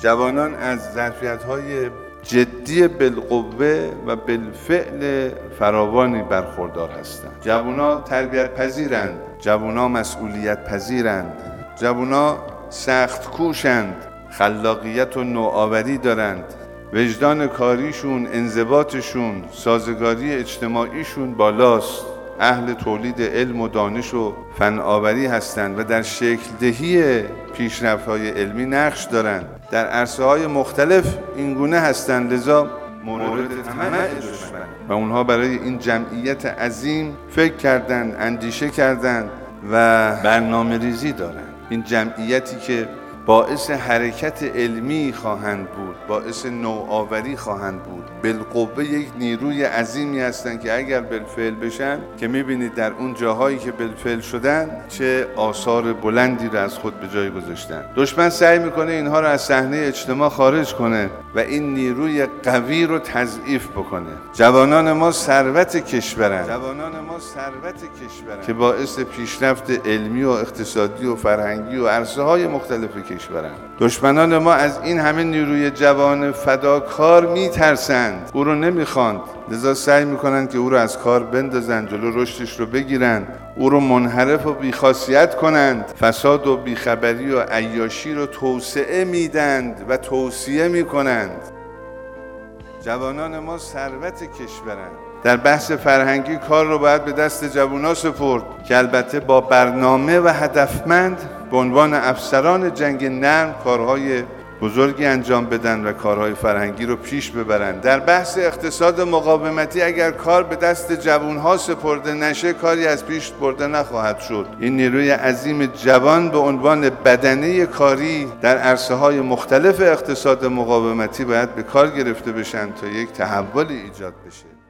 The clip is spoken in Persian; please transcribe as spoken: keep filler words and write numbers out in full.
جوانان از ظرفیت‌های جدی بالقوه و بالفعل فراوانی برخوردار هستند. جوونا تربیت پذیرند، جوونا مسئولیت پذیرند، جوونا سخت کوشند، خلاقیت و نوآوری دارند، وجدان کاریشون، انضباطشون، سازگاری اجتماعیشون بالاست، اهل تولید علم و دانش و فناوری هستند و در شکل دهی پیشرفت‌های علمی نقش دارند. در عرصه‌های مختلف اینگونه هستند، لذا مورد طمع دشمن و اونها برای این جمعیت عظیم فکر کردند، اندیشه کردند و برنامه ریزی دارند. این جمعیتی که باعث حرکت علمی خواهند بود، باعث نوآوری خواهند بود، بالقوه یک نیروی عظیمی هستند که اگر بالفعل بشن که میبینید در اون جاهایی که بالفعل شدن چه آثار بلندی رو از خود به جای گذاشتن. دشمن سعی میکنه اینها رو از صحنه اجتماع خارج کنه و این نیروی قوی رو تضعیف بکنه. جوانان ما ثروت کشورند، جوانان ما ثروت کشورند که باعث پیشرفت علمی و اقتصادی و فرهنگی و عرصه‌های مختلف کشورند. دشمنان ما از این همه نیروی جوان فداکار میترسند، او رو نمیخواند، لذا سعی میکنند که او رو از کار بندازند، جلو رشدش رو بگیرند، او رو منحرف و بیخاصیت کنند، فساد و بیخبری و عیاشی رو توسعه میدند و توصیه میکنند. جوانان ما ثروت کشورند. در بحث فرهنگی کار رو باید به دست جوونا سپرد که البته با برنامه و هدفمند به عنوان افسران جنگ نرم کارهای بزرگی انجام بدن و کارهای فرهنگی رو پیش ببرند. در بحث اقتصاد مقاومتی اگر کار به دست جوانها سپرده نشه کاری از پیش برده نخواهد شد. این نیروی عظیم جوان به عنوان بدنه کاری در عرصه‌های مختلف اقتصاد مقاومتی باید به کار گرفته بشن تا یک تحولی ایجاد بشه.